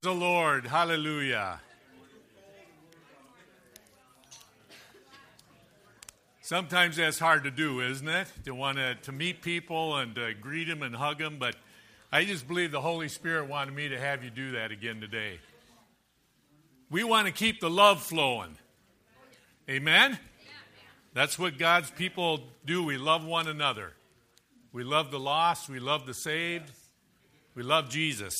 The Lord, hallelujah. Sometimes that's hard to do, isn't it? To want to meet people and greet them and hug them, but I just believe the Holy Spirit wanted me to have you do that again today. We want to keep the love flowing. Amen? That's what God's people do. We love one another. We love the lost. We love the saved. We love Jesus.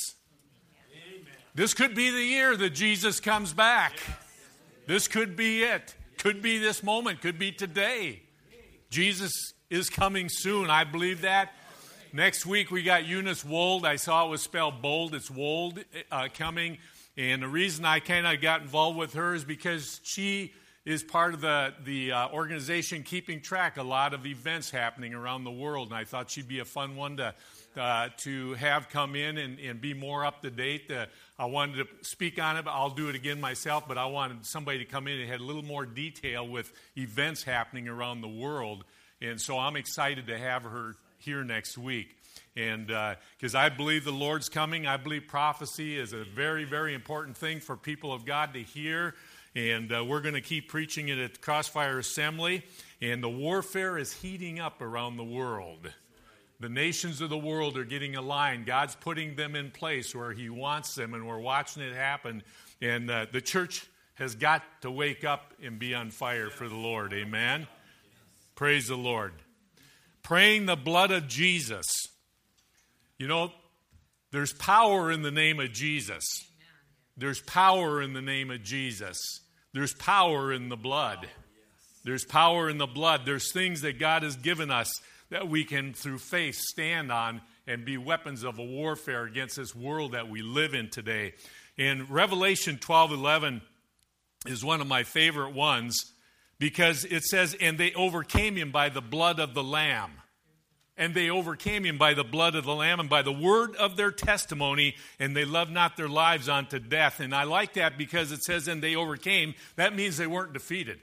This could be the year that Jesus comes back. This could be it. Could be this moment. Could be today. Jesus is coming soon. I believe that. Next week we got Eunice Wold. I saw it was spelled bold. It's Wold coming. And the reason I kind of got involved with her is because she is part of the organization keeping track a lot of events happening around the world. And I thought she'd be a fun one to have come in and be more up to date. I wanted to speak on it, but I'll do it again myself. But I wanted somebody to come in and had a little more detail with events happening around the world. And so I'm excited to have her here next week. And because I believe the Lord's coming, I believe prophecy is a very, very important thing for people of God to hear. And we're going to keep preaching it at Crossfire Assembly. And the warfare is heating up around the world. The nations of the world are getting aligned. God's putting them in place where He wants them, and we're watching it happen. And the church has got to wake up and be on fire for the Lord. Amen? Praise the Lord. Praying the blood of Jesus. You know, there's power in the name of Jesus. There's power in the name of Jesus. There's power in the blood. There's power in the blood. There's things that God has given us that we can, through faith, stand on and be weapons of a warfare against this world that we live in today. And Revelation 12:11 is one of my favorite ones because it says, and they overcame him by the blood of the Lamb. And they overcame him by the blood of the Lamb and by the word of their testimony, and they loved not their lives unto death. And I like that because it says, and they overcame. That means they weren't defeated.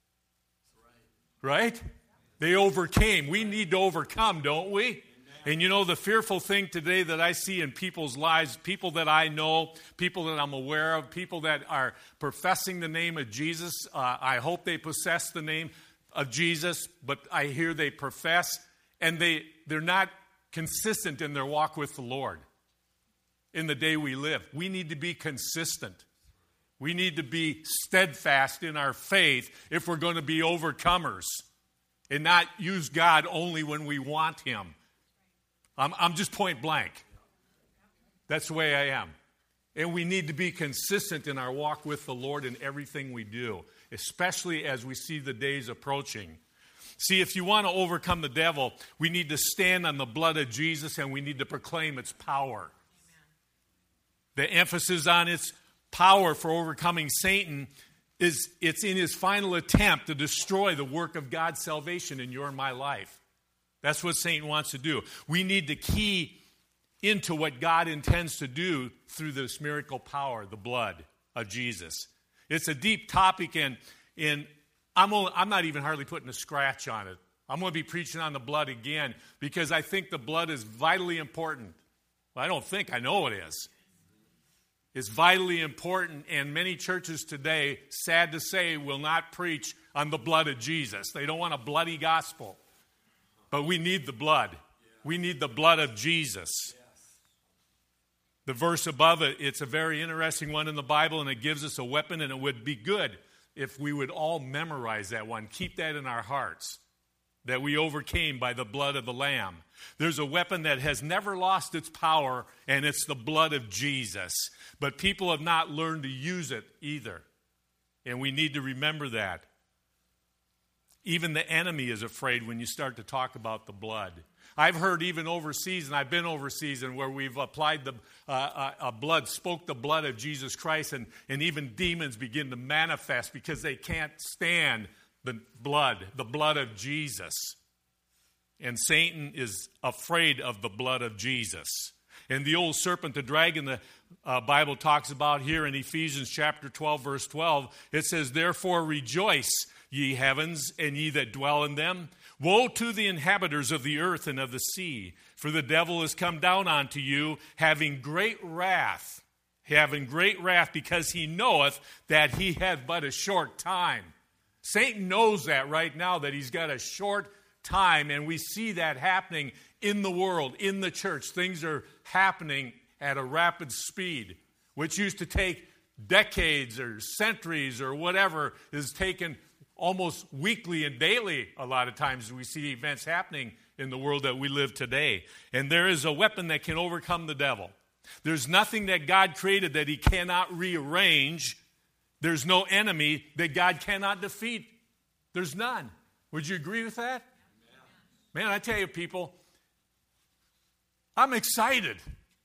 Right? They overcame. We need to overcome, don't we? Amen. And you know, the fearful thing today that I see in people's lives, people that I know, people that I'm aware of, people that are professing the name of Jesus, I hope they possess the name of Jesus, but I hear they profess, and they're not consistent in their walk with the Lord in the day we live. We need to be consistent. We need to be steadfast in our faith if we're going to be overcomers. And not use God only when we want Him. I'm just point blank. That's the way I am. And we need to be consistent in our walk with the Lord in everything we do, especially as we see the days approaching. See, if you want to overcome the devil, we need to stand on the blood of Jesus and we need to proclaim its power. Amen. The emphasis on its power for overcoming Satan it's in his final attempt to destroy the work of God's salvation in your and my life. That's what Satan wants to do. We need to key into what God intends to do through this miracle power, the blood of Jesus. It's a deep topic, and I'm not even hardly putting a scratch on it. I'm going to be preaching on the blood again because I think the blood is vitally important. Well, I know it is. Is vitally important, and many churches today, sad to say, will not preach on the blood of Jesus. They don't want a bloody gospel. But we need the blood. We need the blood of Jesus. The verse above it, it's a very interesting one in the Bible, and it gives us a weapon, and it would be good if we would all memorize that one. Keep that in our hearts, that we overcame by the blood of the Lamb. There's a weapon that has never lost its power, and it's the blood of Jesus. But people have not learned to use it either. And we need to remember that. Even the enemy is afraid when you start to talk about the blood. I've heard even overseas, and I've been overseas, and where we've applied the spoke the blood of Jesus Christ, and even demons begin to manifest because they can't stand the blood of Jesus. And Satan is afraid of the blood of Jesus. And the old serpent, the dragon, the Bible talks about here in Ephesians chapter 12, verse 12, it says, therefore rejoice, ye heavens, and ye that dwell in them. Woe to the inhabitants of the earth and of the sea, for the devil is come down unto you, having great wrath, having great wrath, because he knoweth that he hath but a short time. Satan knows that right now, that he's got a short time, and we see that happening in the world, in the church. Things are happening at a rapid speed, which used to take decades or centuries or whatever, is taken almost weekly and daily. A lot of times we see events happening in the world that we live today. And there is a weapon that can overcome the devil. There's nothing that God created that he cannot rearrange. There's no enemy that God cannot defeat. There's none. Would you agree with that? Man, I tell you, people, I'm excited.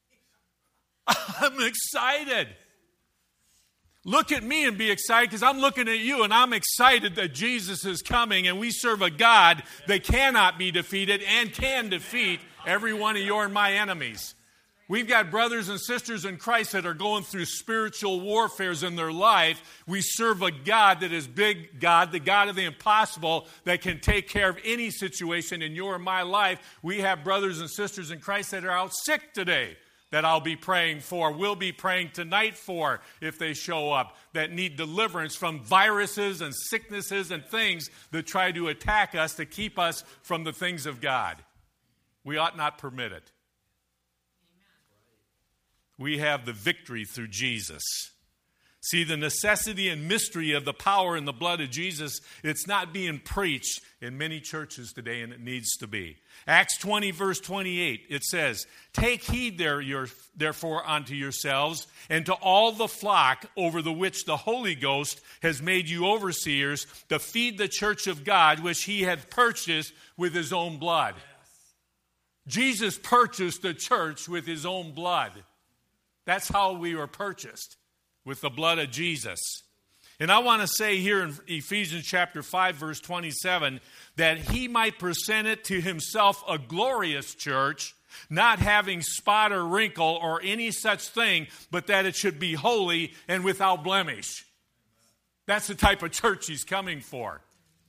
I'm excited. Look at me and be excited, because I'm looking at you and I'm excited that Jesus is coming, and we serve a God that cannot be defeated and can defeat every one of your and my enemies. We've got brothers and sisters in Christ that are going through spiritual warfares in their life. We serve a God that is big God, the God of the impossible, that can take care of any situation in your and my life. We have brothers and sisters in Christ that are out sick today, that I'll be praying for, will be praying tonight for, if they show up, that need deliverance from viruses and sicknesses and things that try to attack us to keep us from the things of God. We ought not permit it. We have the victory through Jesus. See, the necessity and mystery of the power in the blood of Jesus, it's not being preached in many churches today, and it needs to be. Acts 20, verse 28, it says, "Take heed therefore unto yourselves and to all the flock over the which the Holy Ghost has made you overseers, to feed the church of God, which he hath purchased with his own blood." Jesus purchased the church with his own blood. That's how we were purchased, with the blood of Jesus. And I want to say here in Ephesians chapter 5, verse 27, that he might present it to himself a glorious church, not having spot or wrinkle or any such thing, but that it should be holy and without blemish. That's the type of church he's coming for.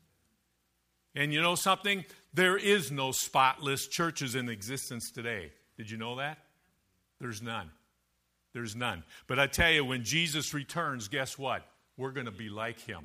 And you know something? There is no spotless churches in existence today. Did you know that? There's none. There's none. But I tell you, when Jesus returns, guess what? We're going to be like him.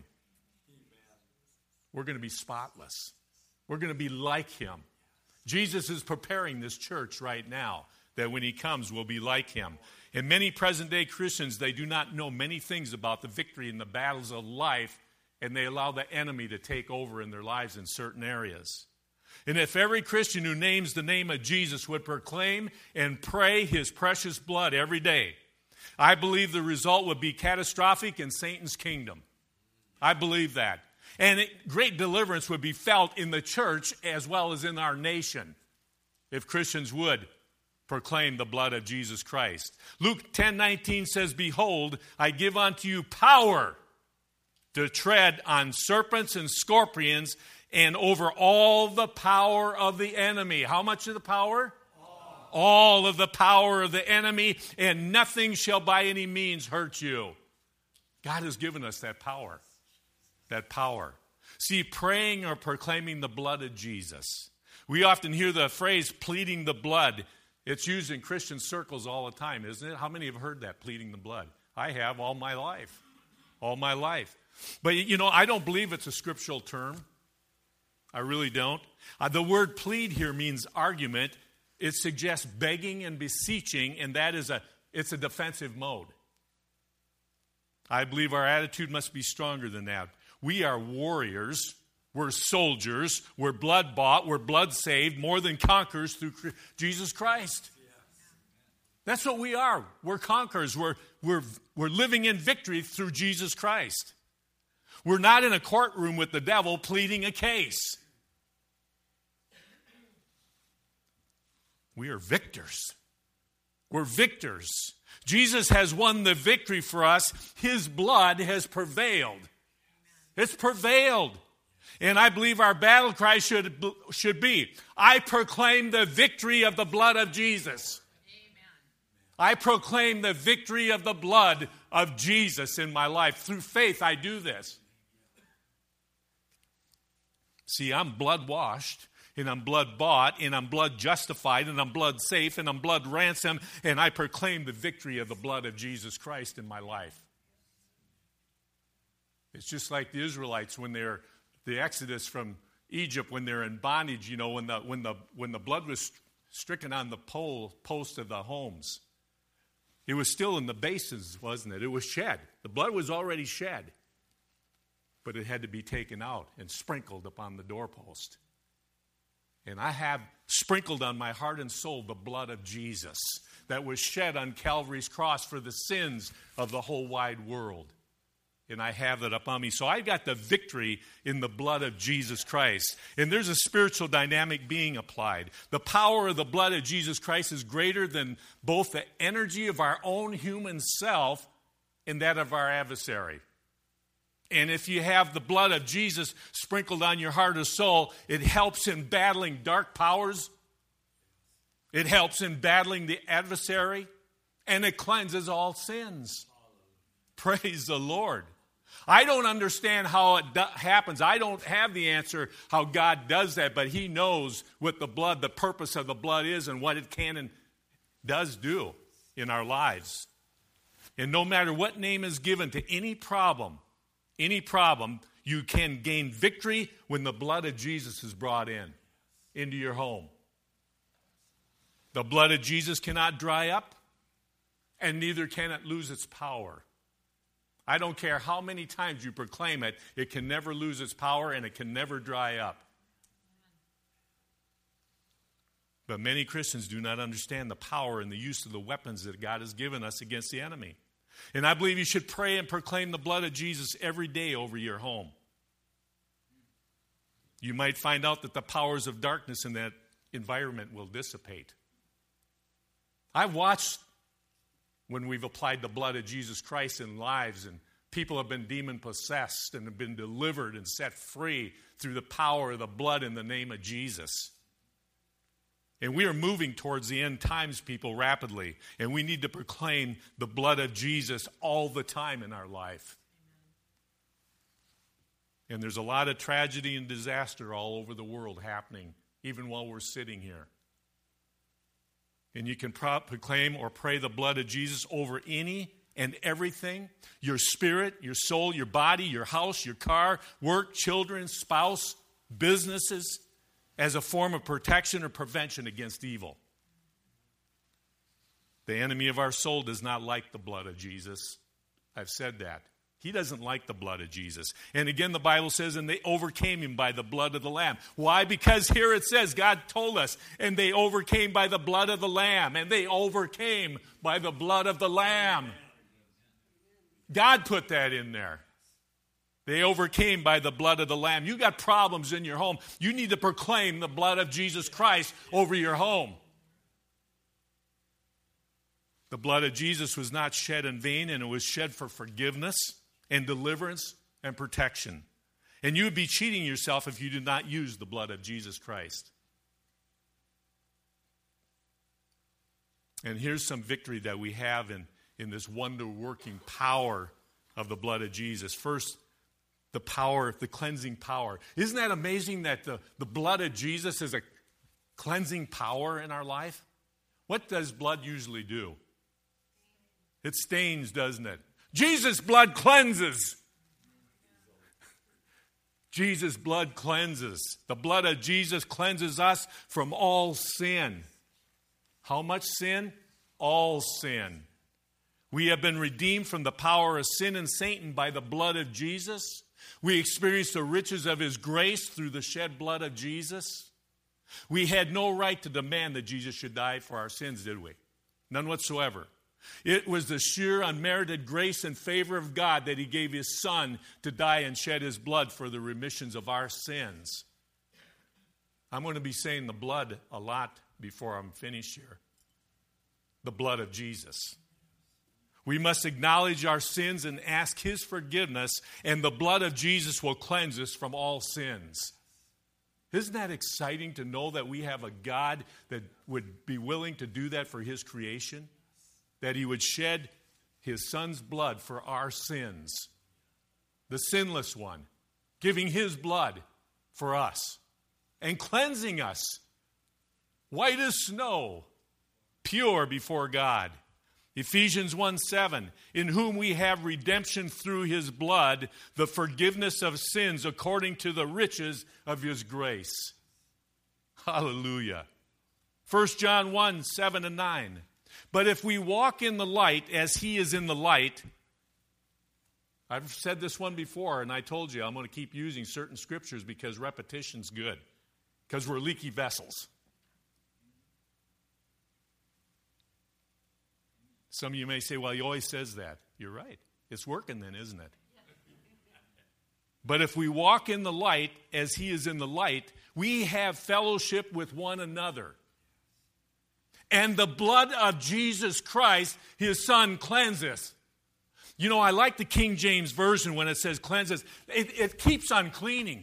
We're going to be spotless. We're going to be like him. Jesus is preparing this church right now, that when he comes, we'll be like him. And many present-day Christians, they do not know many things about the victory in the battles of life, and they allow the enemy to take over in their lives in certain areas. And if every Christian who names the name of Jesus would proclaim and pray his precious blood every day, I believe the result would be catastrophic in Satan's kingdom. I believe that. And great deliverance would be felt in the church as well as in our nation if Christians would proclaim the blood of Jesus Christ. Luke 10:19 says, "Behold, I give unto you power to tread on serpents and scorpions, and over all the power of the enemy." How much of the power? All of the power of the enemy, and nothing shall by any means hurt you. God has given us that power. That power. See, praying or proclaiming the blood of Jesus. We often hear the phrase pleading the blood. It's used in Christian circles all the time, isn't it? How many have heard that, pleading the blood? I have all my life. All my life. But, you know, I don't believe it's a scriptural term. I really don't. The word plead here means argument. It suggests begging and beseeching, and it's a defensive mode. I believe our attitude must be stronger than that. We are warriors. We're soldiers. We're blood-bought. We're blood-saved, more than conquerors through Jesus Christ. That's what we are. We're conquerors. We're living in victory through Jesus Christ. We're not in a courtroom with the devil pleading a case. We are victors. We're victors. Jesus has won the victory for us. His blood has prevailed. It's prevailed. And I believe our battle cry should be, I proclaim the victory of the blood of Jesus. I proclaim the victory of the blood of Jesus in my life. Through faith, I do this. See, I'm blood washed. and I'm blood bought, and I'm blood justified, and I'm blood safe, and I'm blood ransomed, and I proclaim the victory of the blood of Jesus Christ in my life. It's just like the Israelites when they're the Exodus from Egypt, when they're in bondage, you know, when the blood was stricken on the post of the homes. It was still in the basins, wasn't it? It was shed. The blood was already shed. But it had to be taken out and sprinkled upon the doorpost. And I have sprinkled on my heart and soul the blood of Jesus that was shed on Calvary's cross for the sins of the whole wide world. And I have that upon me. So I got the victory in the blood of Jesus Christ. And there's a spiritual dynamic being applied. The power of the blood of Jesus Christ is greater than both the energy of our own human self and that of our adversary. And if you have the blood of Jesus sprinkled on your heart or soul, it helps in battling dark powers. It helps in battling the adversary. And it cleanses all sins. Praise the Lord. I don't understand how it happens. I don't have the answer how God does that, but He knows what the blood, the purpose of the blood is and what it can and does do in our lives. And no matter what name is given to any problem, you can gain victory when the blood of Jesus is brought into your home. The blood of Jesus cannot dry up, and neither can it lose its power. I don't care how many times you proclaim it, it can never lose its power and it can never dry up. But many Christians do not understand the power and the use of the weapons that God has given us against the enemy. And I believe you should pray and proclaim the blood of Jesus every day over your home. You might find out that the powers of darkness in that environment will dissipate. I've watched when we've applied the blood of Jesus Christ in lives and people have been demon-possessed and have been delivered and set free through the power of the blood in the name of Jesus. And we are moving towards the end times, people, rapidly. And we need to proclaim the blood of Jesus all the time in our life. And there's a lot of tragedy and disaster all over the world happening, even while we're sitting here. And you can proclaim or pray the blood of Jesus over any and everything. Your spirit, your soul, your body, your house, your car, work, children, spouse, businesses, as a form of protection or prevention against evil. The enemy of our soul does not like the blood of Jesus. I've said that. He doesn't like the blood of Jesus. And again, the Bible says, and they overcame him by the blood of the Lamb. Why? Because here it says, God told us, and they overcame by the blood of the Lamb. And they overcame by the blood of the Lamb. God put that in there. They overcame by the blood of the Lamb. You got problems in your home. You need to proclaim the blood of Jesus Christ over your home. The blood of Jesus was not shed in vain, and it was shed for forgiveness and deliverance and protection. And you would be cheating yourself if you did not use the blood of Jesus Christ. And here's some victory that we have in this wonder-working power of the blood of Jesus. First, the power, the cleansing power. Isn't that amazing that the blood of Jesus is a cleansing power in our life? What does blood usually do? It stains, doesn't it? Jesus' blood cleanses. Jesus' blood cleanses. The blood of Jesus cleanses us from all sin. How much sin? All sin. We have been redeemed from the power of sin and Satan by the blood of Jesus. We experienced the riches of His grace through the shed blood of Jesus. We had no right to demand that Jesus should die for our sins, did we? None whatsoever. It was the sheer unmerited grace and favor of God that He gave His Son to die and shed His blood for the remissions of our sins. I'm going to be saying the blood a lot before I'm finished here. The blood of Jesus. We must acknowledge our sins and ask His forgiveness, and the blood of Jesus will cleanse us from all sins. Isn't that exciting to know that we have a God that would be willing to do that for His creation? That He would shed His Son's blood for our sins. The sinless one, giving His blood for us. and cleansing us, white as snow, pure before God. Ephesians 1:7, in whom we have redemption through his blood, the forgiveness of sins according to the riches of his grace. Hallelujah. 1 John 1:7-9. But if we walk in the light as he is in the light, I've said this one before, and I told you I'm going to keep using certain scriptures because repetition's good, because we're leaky vessels. Some of you may say, well, he always says that. You're right. It's working then, isn't it? But if we walk in the light as he is in the light, we have fellowship with one another. And the blood of Jesus Christ, his son, cleanses. You know, I like the King James Version when it says cleanses. It keeps on cleaning.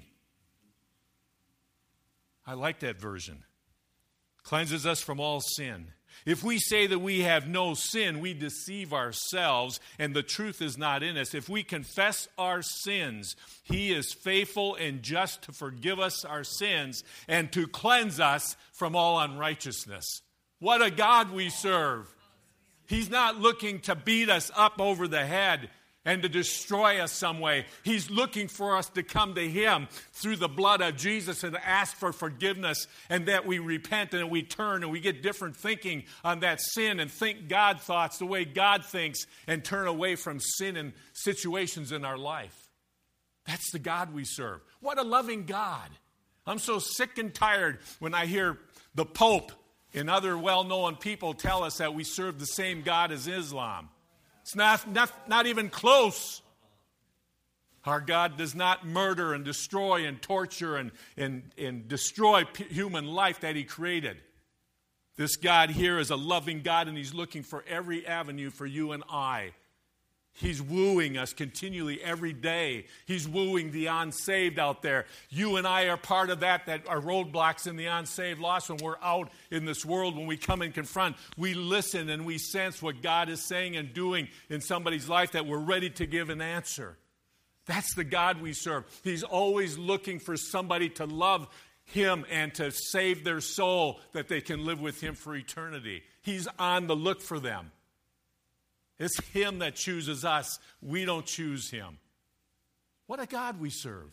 I like that version. Cleanses us from all sin. If we say that we have no sin, we deceive ourselves, and the truth is not in us. If we confess our sins, he is faithful and just to forgive us our sins and to cleanse us from all unrighteousness. What a God we serve. He's not looking to beat us up over the head and to destroy us some way. He's looking for us to come to him through the blood of Jesus and ask for forgiveness, and that we repent and we turn and we get different thinking on that sin and think God thoughts the way God thinks and turn away from sin and situations in our life. That's the God we serve. What a loving God. I'm so sick and tired when I hear the Pope and other well-known people tell us that we serve the same God as Islam. It's not even close. Our God does not murder and destroy and torture and destroy human life that he created. This God here is a loving God, and he's looking for every avenue for you and I. He's wooing us continually every day. He's wooing the unsaved out there. You and I are part of that are roadblocks in the unsaved lost. When we're out in this world, when we come and confront, we listen and we sense what God is saying and doing in somebody's life, that we're ready to give an answer. That's the God we serve. He's always looking for somebody to love him and to save their soul, that they can live with him for eternity. He's on the look for them. It's him that chooses us. We don't choose him. What a God we serve.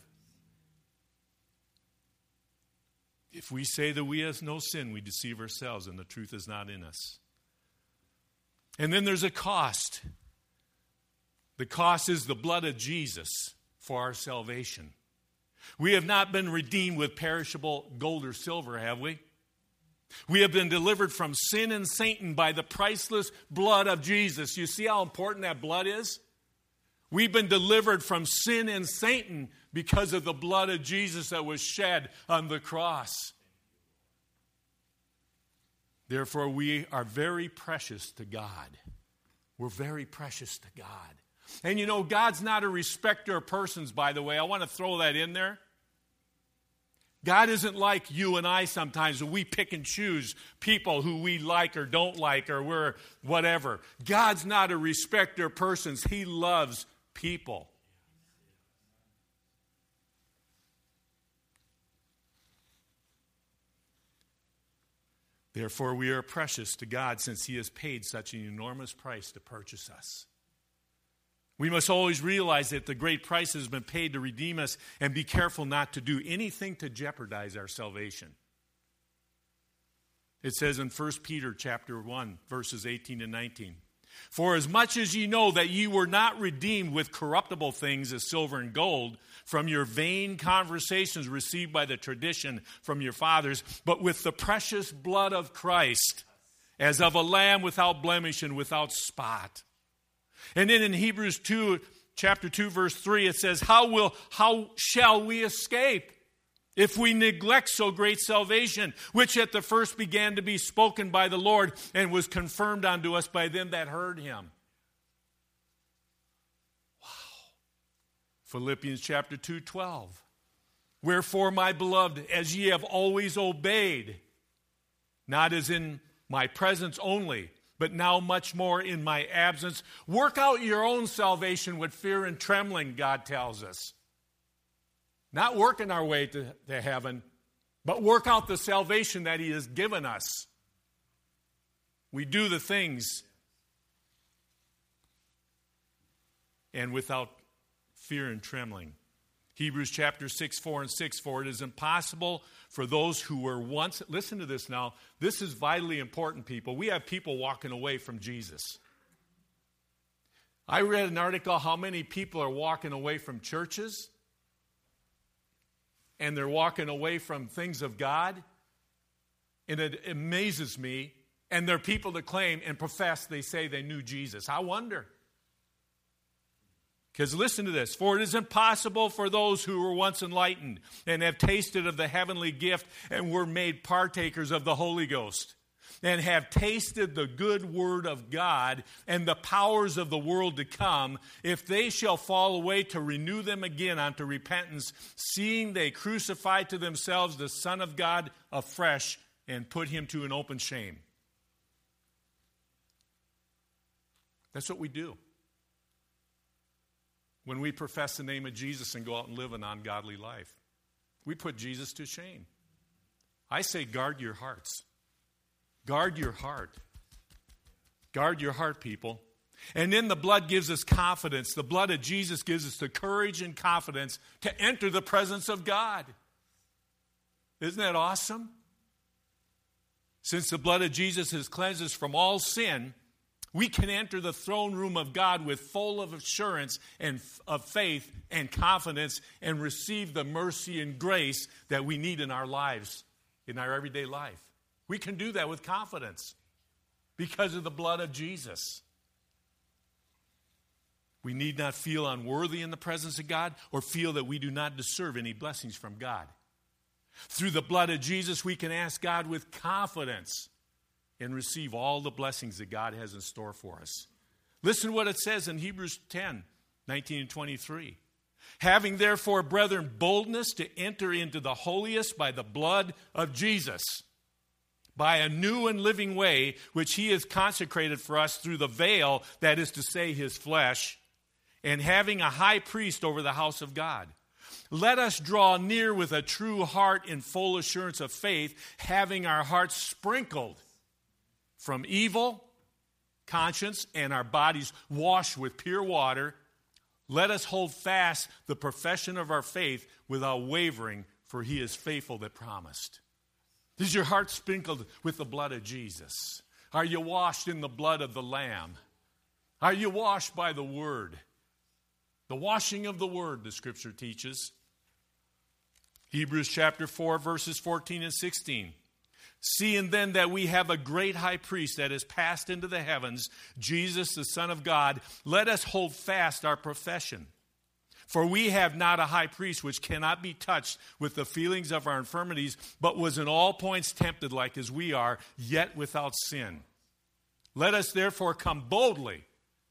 If we say that we have no sin, we deceive ourselves and the truth is not in us. And then there's a cost. The cost is the blood of Jesus for our salvation. We have not been redeemed with perishable gold or silver, have we? We have been delivered from sin and Satan by the priceless blood of Jesus. You see how important that blood is? We've been delivered from sin and Satan because of the blood of Jesus that was shed on the cross. Therefore, we are very precious to God. We're very precious to God. And you know, God's not a respecter of persons, by the way. I want to throw that in there. God isn't like you and I sometimes, when we pick and choose people who we like or don't like, or we're whatever. God's not a respecter of persons. He loves people. Therefore, we are precious to God, since he has paid such an enormous price to purchase us. We must always realize that the great price has been paid to redeem us, and be careful not to do anything to jeopardize our salvation. It says in 1 Peter chapter 1, verses 18 and 19, for as much as ye know that ye were not redeemed with corruptible things as silver and gold from your vain conversations received by the tradition from your fathers, but with the precious blood of Christ, as of a lamb without blemish and without spot. And then in Hebrews 2, chapter 2, verse 3, it says, how shall we escape if we neglect so great salvation, which at the first began to be spoken by the Lord and was confirmed unto us by them that heard him? Wow. Philippians chapter 2:12. Wherefore, my beloved, as ye have always obeyed, not as in my presence only, but now much more in my absence, work out your own salvation with fear and trembling, God tells us. Not working our way to heaven, but work out the salvation that he has given us. We do the things and without fear and trembling. Hebrews chapter 6, 4 and 6, for it is impossible for those who were once, listen to this now, this is vitally important, people. We have people walking away from Jesus. I read an article how many people are walking away from churches, and they're walking away from things of God, and it amazes me, and they're people that claim and profess they say they knew Jesus. I wonder. Because listen to this. For it is impossible for those who were once enlightened and have tasted of the heavenly gift and were made partakers of the Holy Ghost and have tasted the good word of God and the powers of the world to come, if they shall fall away, to renew them again unto repentance, seeing they crucify to themselves the Son of God afresh and put him to an open shame. That's what we do when we profess the name of Jesus and go out and live an ungodly life. We put Jesus to shame. I say guard your hearts. Guard your heart. Guard your heart, people. And then the blood gives us confidence. The blood of Jesus gives us the courage and confidence to enter the presence of God. Isn't that awesome? Since the blood of Jesus has cleansed us from all sin, we can enter the throne room of God with full of assurance and of faith and confidence and receive the mercy and grace that we need in our lives, in our everyday life. We can do that with confidence because of the blood of Jesus. We need not feel unworthy in the presence of God or feel that we do not deserve any blessings from God. Through the blood of Jesus, we can ask God with confidence and receive all the blessings that God has in store for us. Listen to what it says in Hebrews 10, 19 and 23. Having therefore, brethren, boldness to enter into the holiest by the blood of Jesus, by a new and living way, which he has consecrated for us through the veil, that is to say, his flesh, and having a high priest over the house of God. Let us draw near with a true heart in full assurance of faith, having our hearts sprinkled from evil conscience and our bodies washed with pure water. Let us hold fast the profession of our faith without wavering, for he is faithful that promised. Is your heart sprinkled with the blood of Jesus? Are you washed in the blood of the Lamb? Are you washed by the Word? The washing of the Word, the Scripture teaches. Hebrews chapter 4, verses 14 and 16. Seeing then that we have a great high priest that has passed into the heavens, Jesus, the Son of God, let us hold fast our profession. For we have not a high priest which cannot be touched with the feelings of our infirmities, but was in all points tempted like as we are, yet without sin. Let us therefore come boldly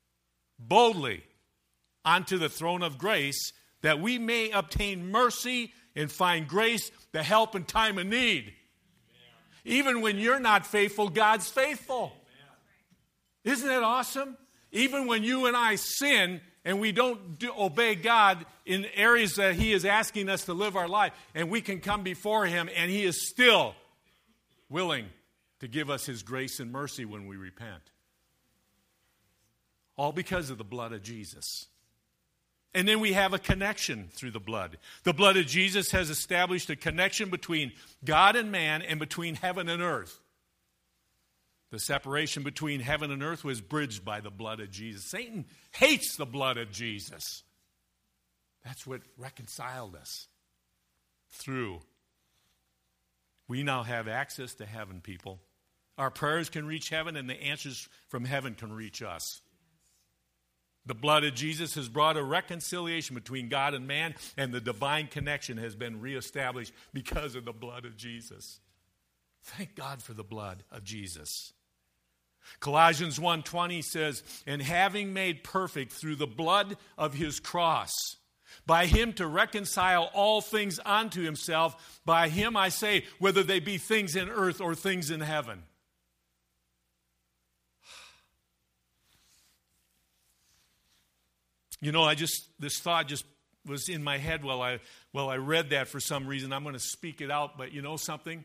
unto the throne of grace, that we may obtain mercy and find grace to help in time of need. Even when you're not faithful, God's faithful. Isn't that awesome? Even when you and I sin and we don't obey God in areas that he is asking us to live our life, and we can come before him and he is still willing to give us his grace and mercy when we repent. All because of the blood of Jesus. And then we have a connection through the blood. The blood of Jesus has established a connection between God and man and between heaven and earth. The separation between heaven and earth was bridged by the blood of Jesus. Satan hates the blood of Jesus. That's what reconciled us through. We now have access to heaven, people. Our prayers can reach heaven, and the answers from heaven can reach us. The blood of Jesus has brought a reconciliation between God and man, and the divine connection has been reestablished because of the blood of Jesus. Thank God for the blood of Jesus. Colossians 1:20 says, and having made perfect through the blood of his cross, by him to reconcile all things unto himself, by him I say, whether they be things in earth or things in heaven. You know, this thought just was in my head while I read that for some reason. I'm going to speak it out, but you know something?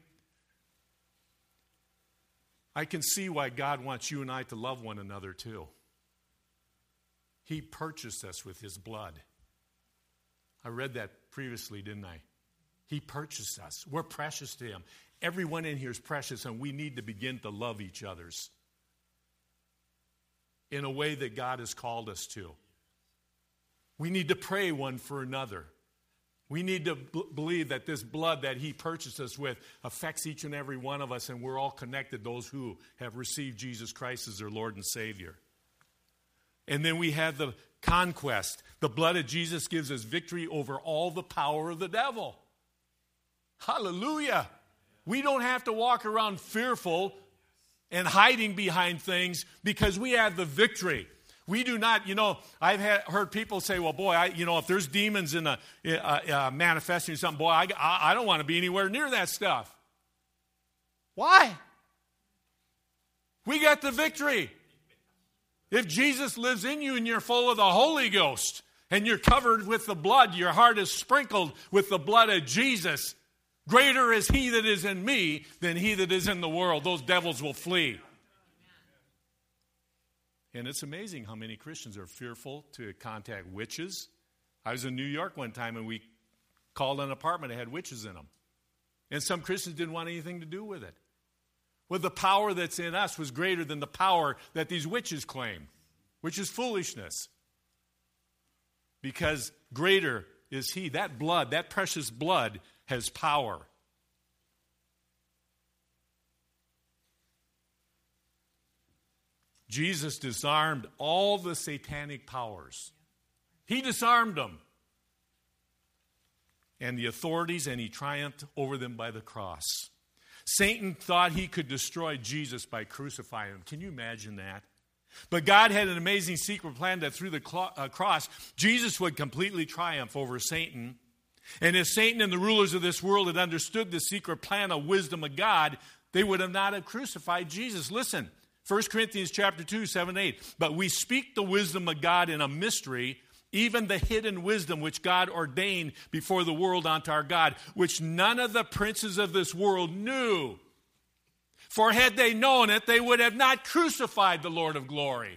I can see why God wants you and I to love one another too. He purchased us with his blood. I read that previously, didn't I? He purchased us. We're precious to him. Everyone in here is precious, and we need to begin to love each other's in a way that God has called us to. We need to pray one for another. We need to believe that this blood that he purchased us with affects each and every one of us, and we're all connected, those who have received Jesus Christ as their Lord and Savior. And then we have the conquest. The blood of Jesus gives us victory over all the power of the devil. Hallelujah. We don't have to walk around fearful and hiding behind things because we have the victory. We do not, I've heard people say, well, boy, if there's demons in a manifesting or something, boy, I don't want to be anywhere near that stuff. Why? We got the victory. If Jesus lives in you and you're full of the Holy Ghost and you're covered with the blood, your heart is sprinkled with the blood of Jesus, greater is he that is in me than he that is in the world. Those devils will flee. And it's amazing how many Christians are fearful to contact witches. I was in New York one time and we called an apartment that had witches in them. And some Christians didn't want anything to do with it. Well, the power that's in us was greater than the power that these witches claim, which is foolishness. Because greater is he. That blood, that precious blood, has power. Jesus disarmed all the satanic powers. He disarmed them. And the authorities, and he triumphed over them by the cross. Satan thought he could destroy Jesus by crucifying him. Can you imagine that? But God had an amazing secret plan that through the cross, Jesus would completely triumph over Satan. And if Satan and the rulers of this world had understood the secret plan of wisdom of God, they would have not have crucified Jesus. Listen, 1 Corinthians chapter 2, 7, 8. But we speak the wisdom of God in a mystery, even the hidden wisdom which God ordained before the world unto our God, which none of the princes of this world knew. For had they known it, they would have not crucified the Lord of glory.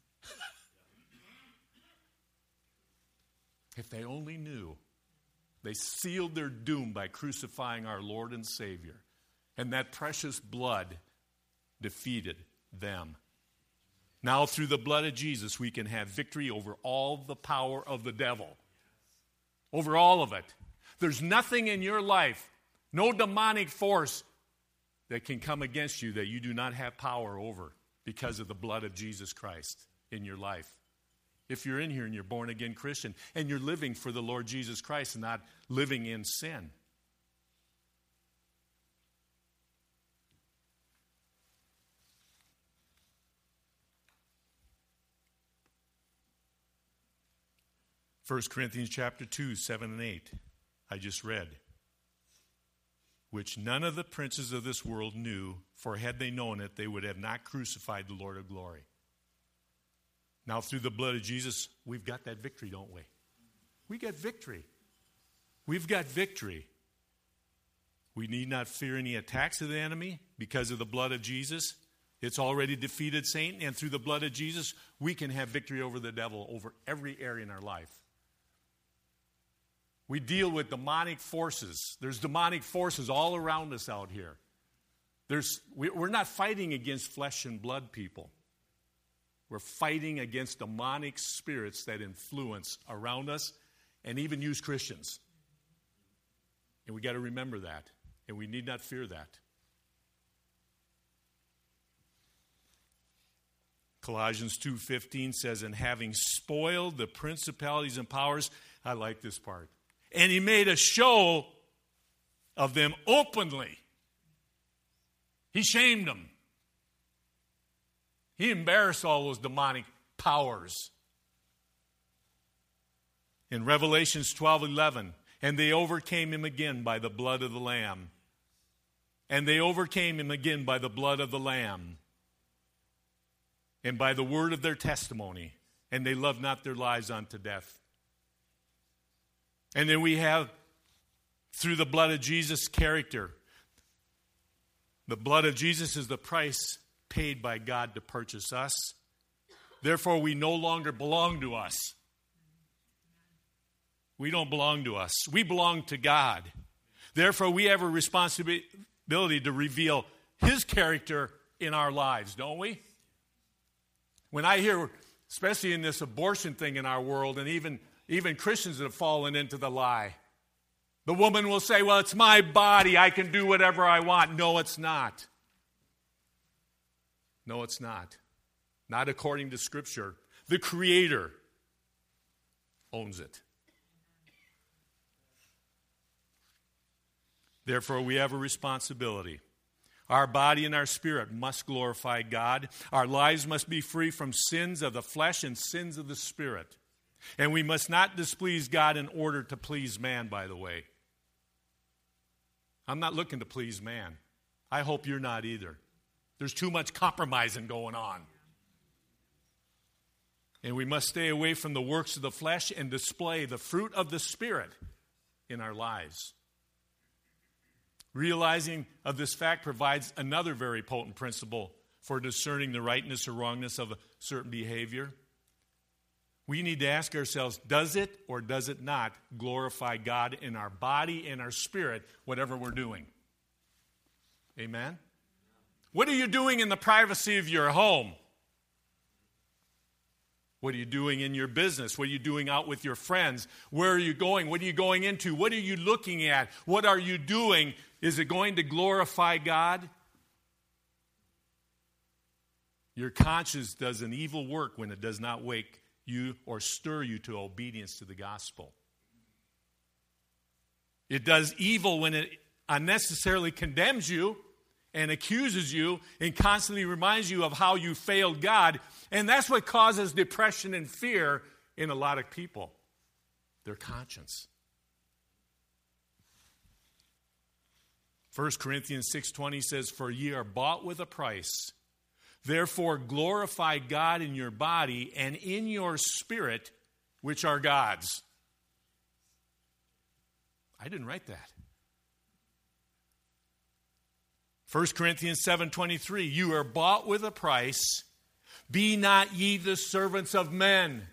If they only knew, they sealed their doom by crucifying our Lord and Savior. And that precious blood defeated them. Now, through the blood of Jesus, we can have victory over all the power of the devil. Over all of it. There's nothing in your life, no demonic force that can come against you that you do not have power over because of the blood of Jesus Christ in your life. If you're in here and you're born again Christian and you're living for the Lord Jesus Christ and not living in sin. 1 Corinthians chapter 2, 7 and 8, I just read. Which none of the princes of this world knew, for had they known it, they would have not crucified the Lord of glory. Now through the blood of Jesus, we've got that victory, don't we? We got victory. We've got victory. We need not fear any attacks of the enemy because of the blood of Jesus. It's already defeated Satan, and through the blood of Jesus, we can have victory over the devil, over every area in our life. We deal with demonic forces. There's demonic forces all around us out here. We're not fighting against flesh and blood people. We're fighting against demonic spirits that influence around us and even use Christians. And we got to remember that. And we need not fear that. Colossians 2:15 says, and having spoiled the principalities and powers, I like this part. And he made a show of them openly. He shamed them. He embarrassed all those demonic powers. In Revelations 12:11, and they overcame him again by the blood of the Lamb. And they overcame him again by the blood of the Lamb. And by the word of their testimony. And they loved not their lives unto death. And then we have, through the blood of Jesus, character. The blood of Jesus is the price paid by God to purchase us. Therefore, we no longer belong to us. We don't belong to us. We belong to God. Therefore, we have a responsibility to reveal His character in our lives, don't we? When I hear, especially in this abortion thing in our world, and even Christians that have fallen into the lie, the woman will say, well, it's my body. I can do whatever I want. No, it's not. No, it's not. Not according to Scripture. The Creator owns it. Therefore, we have a responsibility. Our body and our spirit must glorify God. Our lives must be free from sins of the flesh and sins of the spirit. And we must not displease God in order to please man, by the way. I'm not looking to please man. I hope you're not either. There's too much compromising going on. And we must stay away from the works of the flesh and display the fruit of the Spirit in our lives. Realizing of this fact provides another very potent principle for discerning the rightness or wrongness of a certain behavior. We need to ask ourselves, does it or does it not glorify God in our body and our spirit, whatever we're doing? Amen? What are you doing in the privacy of your home? What are you doing in your business? What are you doing out with your friends? Where are you going? What are you going into? What are you looking at? What are you doing? Is it going to glorify God? Your conscience does an evil work when it does not wake you or stir you to obedience to the gospel. It does evil when it unnecessarily condemns you and accuses you and constantly reminds you of how you failed God. And that's what causes depression and fear in a lot of people. Their conscience. 1 Corinthians 6:20 says, "For ye are bought with a price. Therefore glorify God in your body and in your spirit, which are God's." I didn't write that. 1 Corinthians 7:23, "You are bought with a price. Be not ye the servants of men."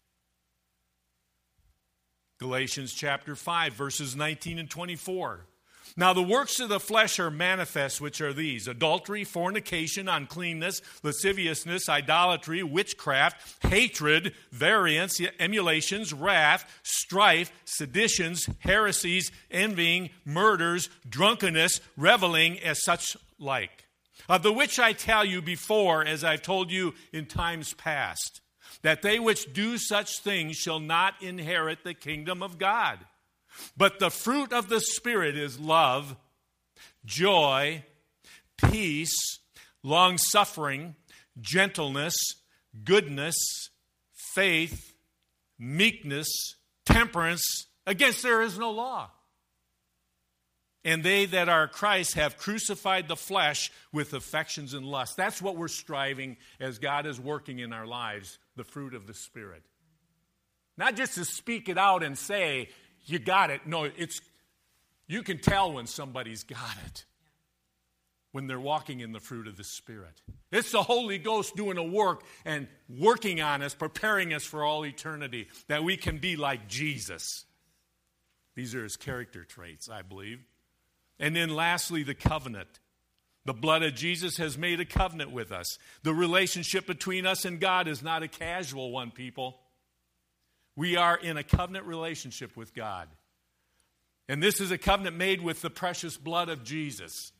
Galatians chapter 5, verses 19 and 24. "Now the works of the flesh are manifest, which are these: adultery, fornication, uncleanness, lasciviousness, idolatry, witchcraft, hatred, variance, emulations, wrath, strife, seditions, heresies, envying, murders, drunkenness, reveling, as such like. Of the which I tell you before, as I've told you in times past, that they which do such things shall not inherit the kingdom of God. But the fruit of the Spirit is love, joy, peace, long-suffering, gentleness, goodness, faith, meekness, temperance. Against there is no law. And they that are Christ have crucified the flesh with affections and lusts." That's what we're striving as God is working in our lives, the fruit of the Spirit. Not just to speak it out and say, you got it. No, you can tell when somebody's got it. When they're walking in the fruit of the Spirit. It's the Holy Ghost doing a work and working on us, preparing us for all eternity, that we can be like Jesus. These are his character traits, I believe. And then lastly, the covenant. The blood of Jesus has made a covenant with us. The relationship between us and God is not a casual one, people. We are in a covenant relationship with God. And this is a covenant made with the precious blood of Jesus.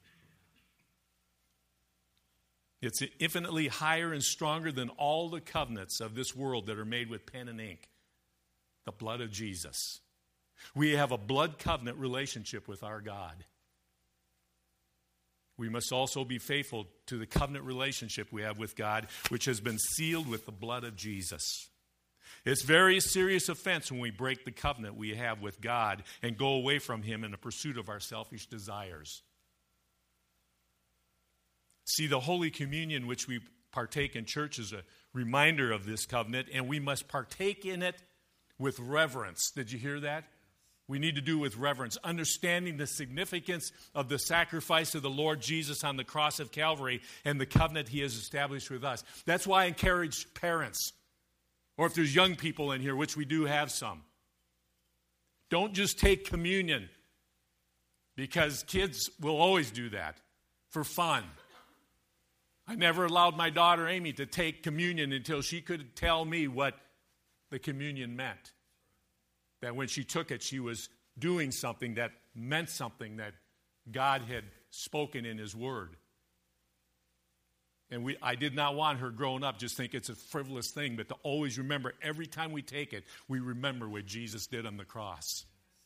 It's infinitely higher and stronger than all the covenants of this world that are made with pen and ink. The blood of Jesus. We have a blood covenant relationship with our God. We must also be faithful to the covenant relationship we have with God, which has been sealed with the blood of Jesus. It's a very serious offense when we break the covenant we have with God and go away from him in the pursuit of our selfish desires. See, the Holy Communion which we partake in church is a reminder of this covenant, and we must partake in it with reverence. Did you hear that? We need to do with reverence, understanding the significance of the sacrifice of the Lord Jesus on the cross of Calvary and the covenant he has established with us. That's why I encourage parents, or if there's young people in here, which we do have some, don't just take communion, because kids will always do that for fun. I never allowed my daughter Amy to take communion until she could tell me what the communion meant. That when she took it, she was doing something that meant something that God had spoken in his word. And I did not want her growing up just think it's a frivolous thing, but to always remember every time we take it, we remember what Jesus did on the cross.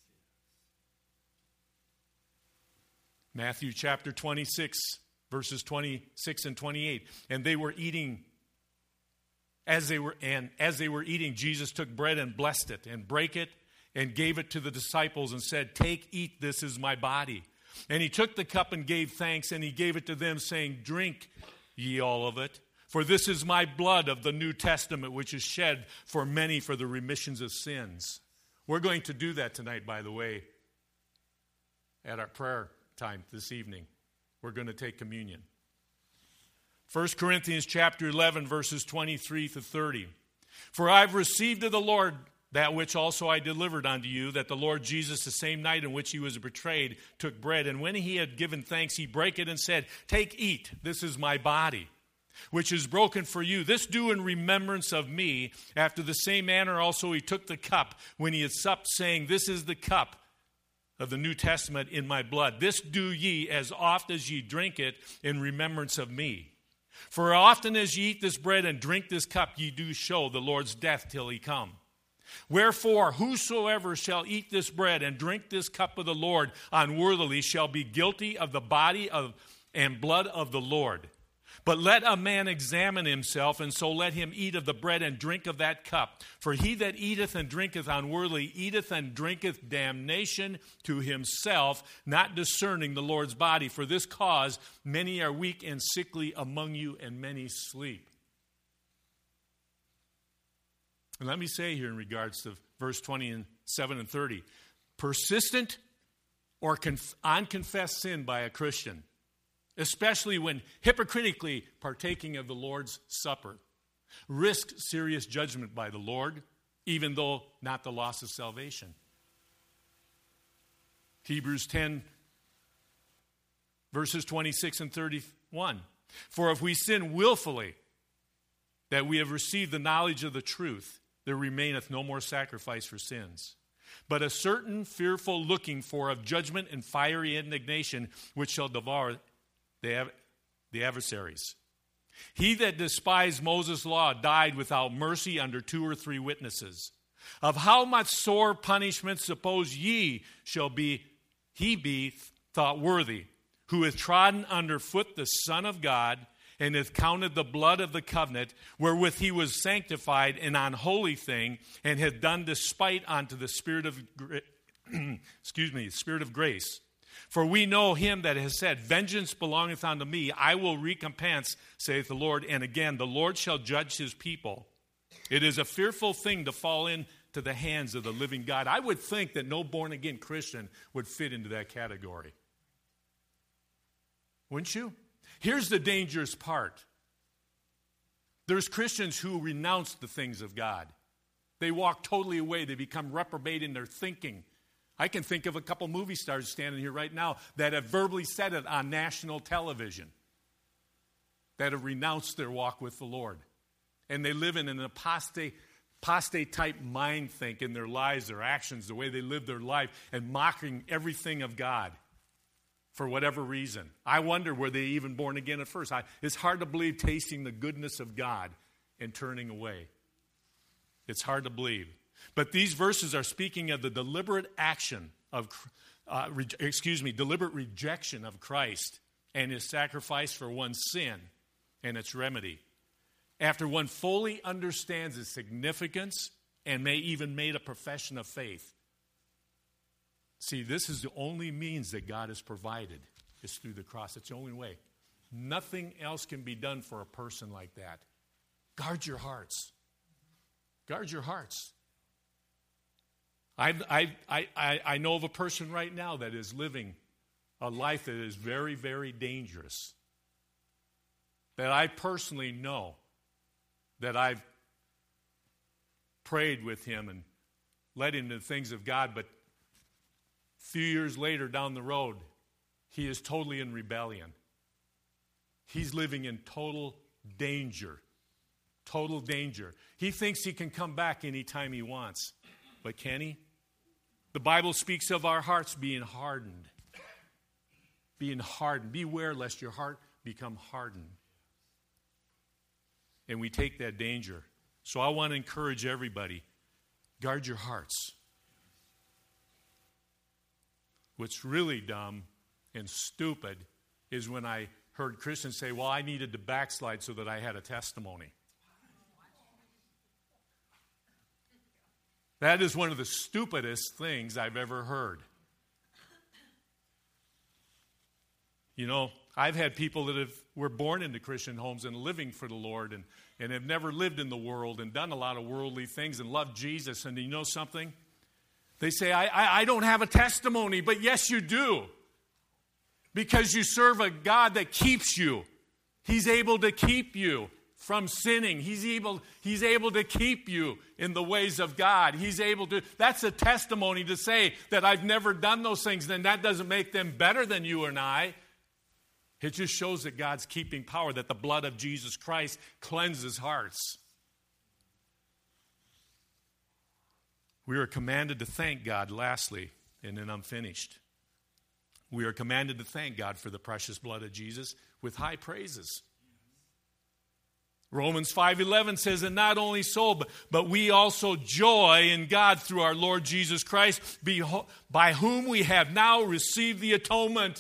Matthew chapter 26, verses 26 and 28. And they were eating. As they were eating, Jesus took bread and blessed it and brake it and gave it to the disciples and said, "Take, eat, this is my body." And he took the cup and gave thanks, and he gave it to them, saying, "Drink ye all of it, for this is my blood of the New Testament, which is shed for many for the remissions of sins." We're going to do that tonight, by the way, at our prayer time this evening. We're going to take communion. 1 Corinthians chapter 11, verses 23 to 30. "For I've received of the Lord that which also I delivered unto you, that the Lord Jesus, the same night in which he was betrayed, took bread, and when he had given thanks, he brake it and said, 'Take, eat, this is my body, which is broken for you. This do in remembrance of me.' After the same manner also he took the cup when he had supped, saying, 'This is the cup of the New Testament in my blood. This do ye as oft as ye drink it in remembrance of me. For often as ye eat this bread and drink this cup, ye do show the Lord's death till he come. Wherefore, whosoever shall eat this bread and drink this cup of the Lord unworthily shall be guilty of the body and blood of the Lord. But let a man examine himself, and so let him eat of the bread and drink of that cup. For he that eateth and drinketh unworthily eateth and drinketh damnation to himself, not discerning the Lord's body. For this cause many are weak and sickly among you, and many sleep." And let me say here in regards to verse 27 and 30, persistent or unconfessed sin by a Christian, especially when hypocritically partaking of the Lord's Supper, risks serious judgment by the Lord, even though not the loss of salvation. Hebrews 10, verses 26 and 31. "For if we sin willfully, that we have received the knowledge of the truth, there remaineth no more sacrifice for sins, but a certain fearful looking for of judgment and fiery indignation, which shall devour the adversaries. He that despised Moses' law died without mercy under 2 or 3 witnesses. Of how much sore punishment suppose ye shall be thought worthy, who hath trodden under foot the Son of God, and hath counted the blood of the covenant, wherewith he was sanctified, an unholy thing, and hath done despite unto the Spirit of Spirit of grace. For we know him that has said, Vengeance belongeth unto me, I will recompense, saith the Lord. And again, the Lord shall judge his people. It is a fearful thing to fall into the hands of the living God. I would think that no born-again Christian would fit into that category. Wouldn't you? Here's the dangerous part. There's Christians who renounce the things of God. They walk totally away. They become reprobate in their thinking. I can think of a couple movie stars standing here right now that have verbally said it on national television, that have renounced their walk with the Lord. And they live in an apostate-type mind think in their lives, their actions, the way they live their life, and mocking everything of God for whatever reason. I wonder, were they even born again at first? It's hard to believe tasting the goodness of God and turning away. It's hard to believe. But these verses are speaking of the deliberate action of, deliberate rejection of Christ and his sacrifice for one's sin and its remedy. After one fully understands its significance and may even made a profession of faith. See, this is the only means that God has provided, is through the cross. It's the only way. Nothing else can be done for a person like that. Guard your hearts. Guard your hearts. I know of a person right now that is living a life that is very, very dangerous. That I personally know, that I've prayed with him and led him to the things of God, but a few years later down the road, he is totally in rebellion. He's living in total danger. Total danger. He thinks he can come back anytime he wants. But can he? The Bible speaks of our hearts being hardened. Being hardened. Beware lest your heart become hardened. And we take that danger. So I want to encourage everybody, guard your hearts. What's really dumb and stupid is when I heard Christians say, well, I needed to backslide so that I had a testimony. That is one of the stupidest things I've ever heard. You know, I've had people that were born into Christian homes and living for the Lord and have never lived in the world and done a lot of worldly things and loved Jesus. And you know something? They say, I don't have a testimony, but yes, you do. Because you serve a God that keeps you. He's able to keep you from sinning. He's able to keep you in the ways of God. He's able to. That's a testimony to say that I've never done those things. Then that doesn't make them better than you and I. It just shows that God's keeping power, that the blood of Jesus Christ cleanses hearts. We are commanded to thank God, lastly, and then I'm finished. We are commanded to thank God for the precious blood of Jesus with high praises. Romans 5:11 says, and not only so, but we also joy in God through our Lord Jesus Christ, by whom we have now received the atonement.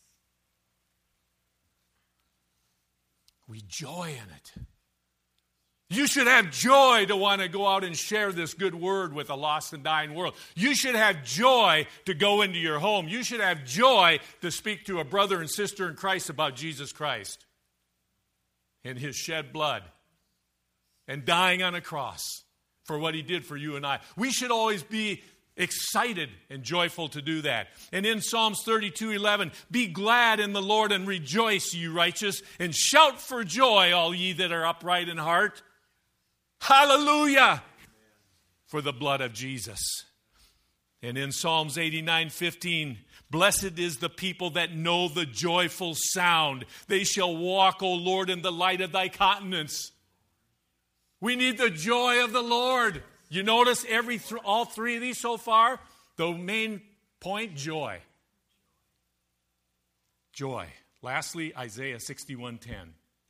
We joy in it. You should have joy to want to go out and share this good word with a lost and dying world. You should have joy to go into your home. You should have joy to speak to a brother and sister in Christ about Jesus Christ and his shed blood and dying on a cross for what he did for you and I. We should always be excited and joyful to do that. And in Psalms 32:11, be glad in the Lord and rejoice, ye righteous, and shout for joy, all ye that are upright in heart. Hallelujah for the blood of Jesus. And in Psalms 89:15, blessed is the people that know the joyful sound. They shall walk, O Lord, in the light of thy countenance. We need the joy of the Lord. You notice all three of these so far? The main point, joy. Joy. Lastly, Isaiah 61:10.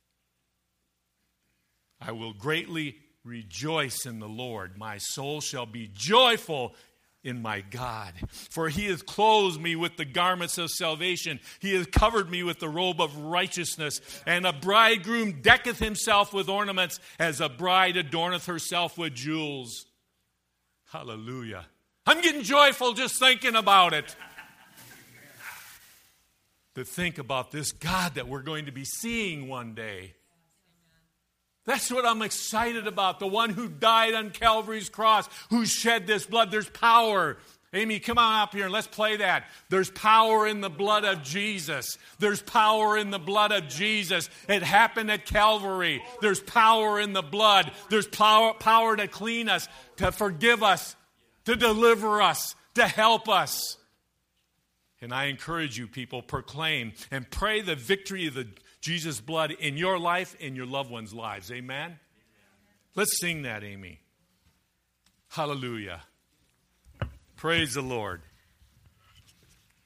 I will greatly rejoice in the Lord. My soul shall be joyful in my God. For he has clothed me with the garments of salvation. He has covered me with the robe of righteousness. And a bridegroom decketh himself with ornaments, as a bride adorneth herself with jewels. Hallelujah. I'm getting joyful just thinking about it. To think about this God that we're going to be seeing one day. That's what I'm excited about. The one who died on Calvary's cross, who shed this blood. There's power. Amy, come on up here and let's play that. There's power in the blood of Jesus. There's power in the blood of Jesus. It happened at Calvary. There's power in the blood. There's power to clean us, to forgive us, to deliver us, to help us. And I encourage you people, proclaim and pray the victory of the Jesus' blood in your life, in your loved ones' lives. Amen? Let's sing that, Amy. Hallelujah. Praise the Lord.